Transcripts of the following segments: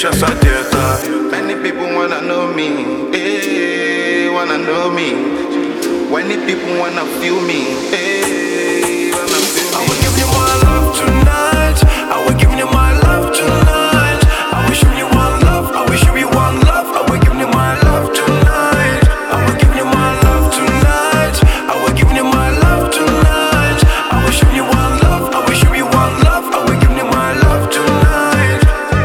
сейчас одета. Many people wanna know me, wanna know me. Many people wanna feel me, wanna feel me. I will give you my love tonight. I will give you my love tonight. I wish you one love. I wish you one love. I will give you my love tonight. I will give you my love tonight. I will give you my love tonight. I wish you one love. I wish you one love. I will give you my love tonight.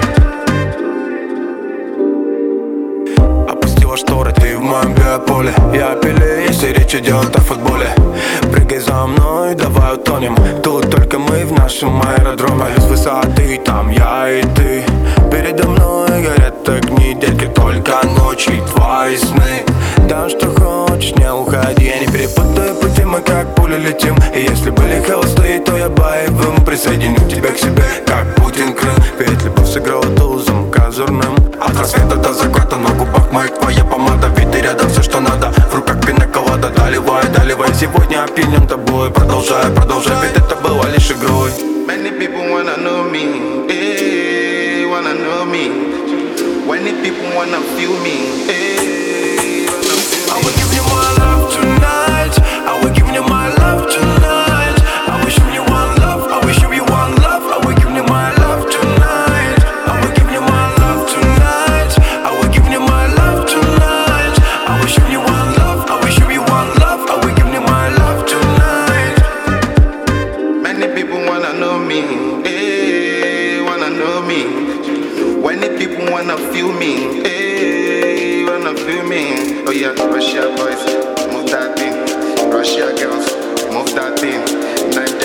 Опустила шторы, ты в моем биополе. Я пиле, если речь идет о футболе. Прыгай за мной, давай утонем. Тут только мы в нашем аэродроме. С высоты, там я и ты. Передо мной горят огни, детки, только ночи, твои сны. Да, что хочешь, не уходи. Я не перепутаю пути, мы как пули летим. И если были холостые, то я боевым. Присоединю тебя к себе, как Путин Крым. Ведь любовь сыграла тузом козырным. От рассвета до заката на губах моих твоя помада. Ведь ты рядом, все что надо, в руках пинаколада. Доливай, доливай, сегодня опьянен тобой. Продолжай, продолжай, ведь это было лишь игрой. Many people wanna know me, wanna know me. Many people wanna feel me, wanna feel me. I will give you my love tonight. I will give you my love tonight. I wish you one love. I wish you one love. I will give you my love tonight. I will give you my love tonight. I will give you my love tonight. I wish you one love. I wish you one love. I will give you my love tonight. Many people wanna know me, wanna know me. Many people wanna feel me, wanna feel me. Oh yeah, Russia boys, move that thing. Russia girls, move that thing.